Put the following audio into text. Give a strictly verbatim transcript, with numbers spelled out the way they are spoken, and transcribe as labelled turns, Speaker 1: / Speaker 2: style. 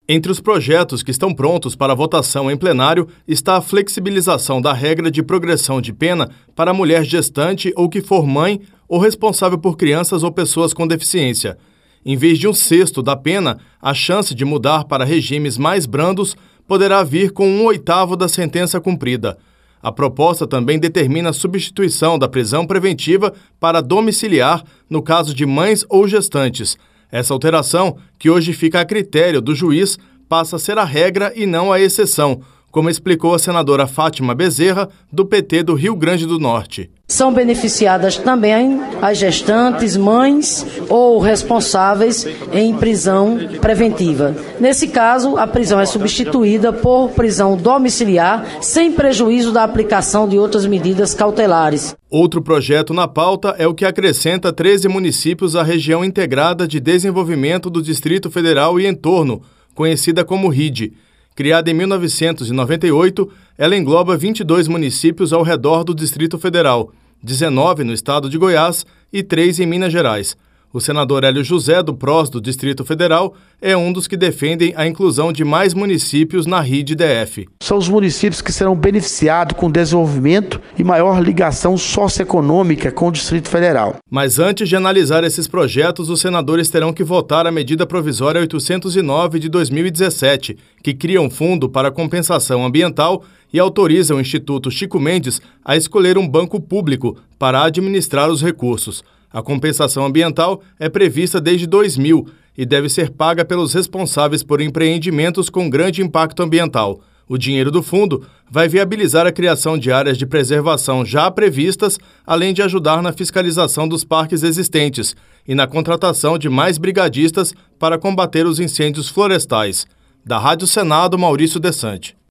Speaker 1: Entre os projetos que estão prontos para votação em plenário está a flexibilização da regra de progressão de pena para a mulher gestante ou que for mãe ou responsável por crianças ou pessoas com deficiência. Em vez de um sexto da pena, a chance de mudar para regimes mais brandos poderá vir com um oitavo da sentença cumprida. A proposta também determina a substituição da prisão preventiva para domiciliar no caso de mães ou gestantes. Essa alteração, que hoje fica a critério do juiz, passa a ser a regra e não a exceção, como explicou a senadora Fátima Bezerra, do P T do Rio Grande do Norte.
Speaker 2: São beneficiadas também as gestantes, mães ou responsáveis em prisão preventiva. Nesse caso, a prisão é substituída por prisão domiciliar, sem prejuízo da aplicação de outras medidas cautelares.
Speaker 1: Outro projeto na pauta é o que acrescenta treze municípios à região integrada de desenvolvimento do Distrito Federal e entorno, conhecida como R I D. Criada em mil novecentos e noventa e oito, ela engloba vinte e dois municípios ao redor do Distrito Federal, dezenove no estado de Goiás e três em Minas Gerais. O senador Hélio José, do P R O S do Distrito Federal, é um dos que defendem a inclusão de mais municípios na R I D D F.
Speaker 3: São os municípios que serão beneficiados com desenvolvimento e maior ligação socioeconômica com o Distrito Federal.
Speaker 1: Mas antes de analisar esses projetos, os senadores terão que votar a medida provisória oitocentos e nove de dois mil e dezessete, que cria um fundo para compensação ambiental e autoriza o Instituto Chico Mendes a escolher um banco público para administrar os recursos. A compensação ambiental é prevista desde dois mil e deve ser paga pelos responsáveis por empreendimentos com grande impacto ambiental. O dinheiro do fundo vai viabilizar a criação de áreas de preservação já previstas, além de ajudar na fiscalização dos parques existentes e na contratação de mais brigadistas para combater os incêndios florestais. Da Rádio Senado, Maurício Desante.